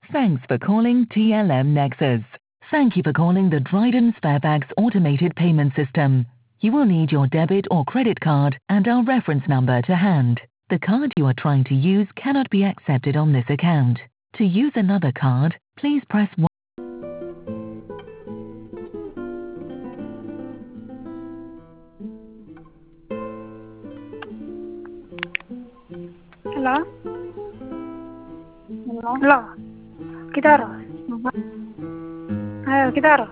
Thanks for calling TLM Nexus. Thank you for calling the Dryden Sparebags automated payment system. You will need your debit or credit card and our reference number to hand. The card you are trying to use cannot be accepted on this account. To use another card, please press 1. Hello? Hello? Hello? Kita harus? Ayo, kita harus.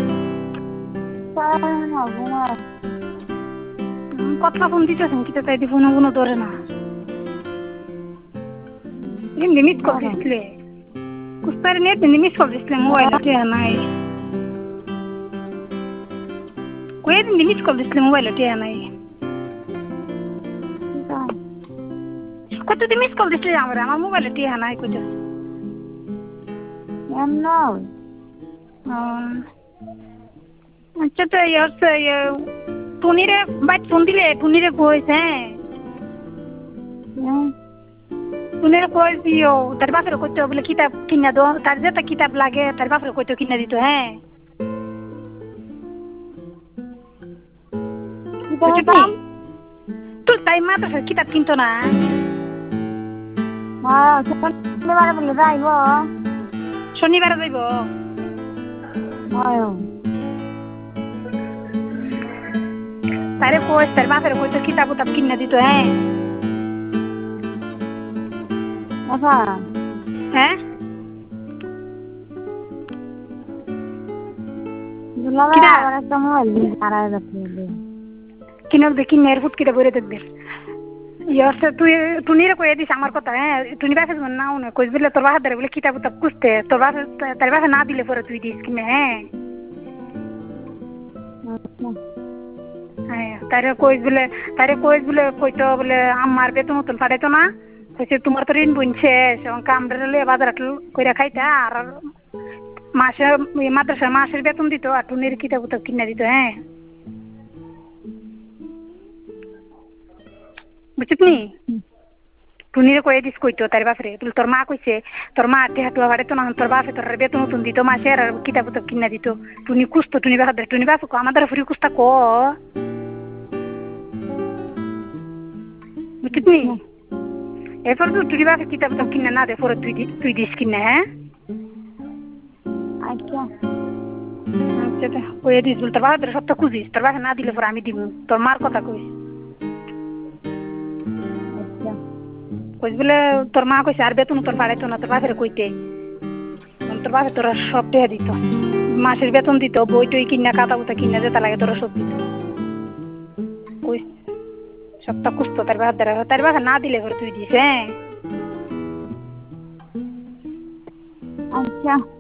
কথা phone দিতেছেন kita তাই di phone ধরে না এমনি miss call দিছিলে কুস্তারে net এমনি miss call দিছিলে মোবাইল তে নাই কই এমনি মিস কল দিছিলে মোবাইল তে নাই কত মিস কল দিছিলে আমার মোবাইল তে নাই কত এমনো আচ্ছা তো টুনিরে বাইট ফোন দিলে টুনিরে কইছে টুনিরে কই দিও তার বাপরে কইতো বলে কিতাব কিনা দাও তার যেটা কিতাব লাগে তার বাপরে কইতো কিনা দিত হ্যাঁ তো তাই মাদ্রাসার কিতাব কিনতো না শনিবারে বলে যাইব শনিবারে যাইব তারে কই তার বাপরে কইতো কিতাব কিনা দিত হ্যাঁ আচ্ছা হ্যাঁ কিনে দেখি মেয়ের ফুটকিটা বলে দেখবে তুই টুনিরে কয়ে দিস আমার কথা হ্যাঁ টুনি বাপে না উনি কইস বলে তোর বাপের বলে কিতাব খুঁজতে তোর বাপে তার বাপে না দিলে পরে তুই দিস কিনে হ্যাঁ তারে কইস বলে কইতো বলে আমার বেতন মতন ফাটাইতো না কইছে তোমার তো ঋণ বুনছে কামড়ে বাজার কইরা খাইতা আর মাসে মাদ্রাসা মাসের বেতন দিত আর টুনির কিতাব কিনে দিত হ্যাঁ বুঝছিস টুনিরে কয়ে দিস কইতো তার বাপরে তোর মা কইছে তোর মা হাটুয়া ভাড়াইতো না তোর বাপে তোর বেতন নতুন দিত মাসে আর কিতাব কিনা দিত টুনি কুস্তো টুনি বাপ আমাদের ফুরি কুস্তা ক বুঝছিস এরপর টুনি বাপে কিতাব কিনে না দে পরে তুই দিস কিনে হ্যাঁ আচ্ছা আচ্ছা কয়ে দিস তোর বাপের সপ্তাহ খুঁজিস তোর বাপে না দিলে পরে আমি দিব তোর মার কথা কইস কইস বলে তোর মা কইছে আর বেতন তোর বাড়াইতো না তোর বাপের কইতে তোর বাপে তোরা সব টেহা দিত মাসের বেতন দিত বই টই কিনা কাটা বুতা কিনা যেটা লাগে তোরা সব দিত কইস সপ্তাহ কুস্তো তার বাপে না দিলে পরে তুই দিস হ্যাঁ আচ্ছা